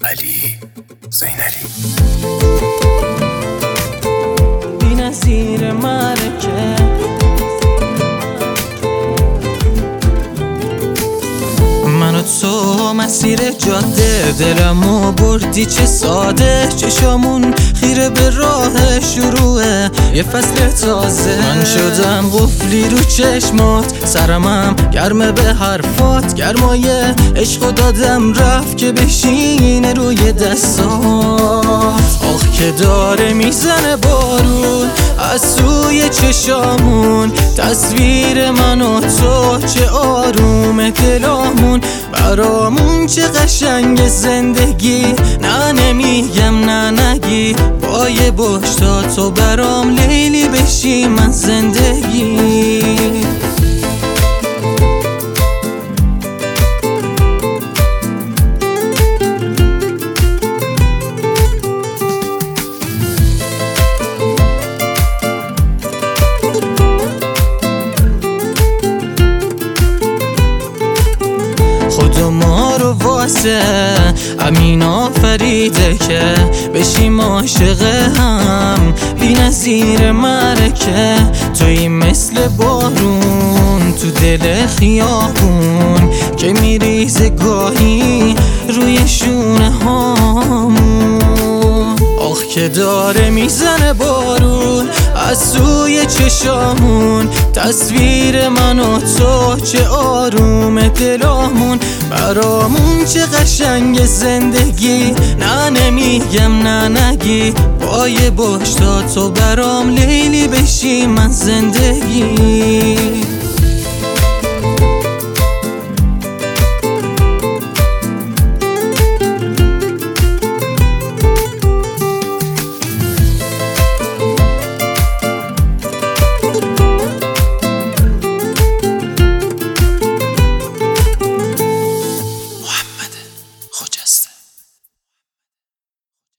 علی زینالی. بی‌نظیر معرکه من و تو مسیر جاده، دلمو بردی چه ساده، چشامون خیره به راه شروعه یه فصل تازه. من شدم قفلی رو چشمات، سرمم گرمه به حرفات، گرمای عشقو دادم رفت که بشینه روی دستات. آخ که داره میزنه بارون از سوی چشامون، تصویر من و تو چه آروم دلامون، برامون چه قشنگ زندگی. نه نمیگم نه نگی، با یه بشتا تو برام لیلی بشی من زندگی. خدا ما رو واسه امین آفریده که بشیم عاشق هم، بی‌نظیر معرکه تویی مثل بارون تو دل خیابون که میریزه گاهی روی شونه هامون. آخ که داره میزنه بارون از سوی چشامون، تصویر من و تو چه آروم دلامون، برامون چه قشنگ زندگی. نه نمیگم نه نگی، با یه بشتا تو برام لیلی بشی من زندگی.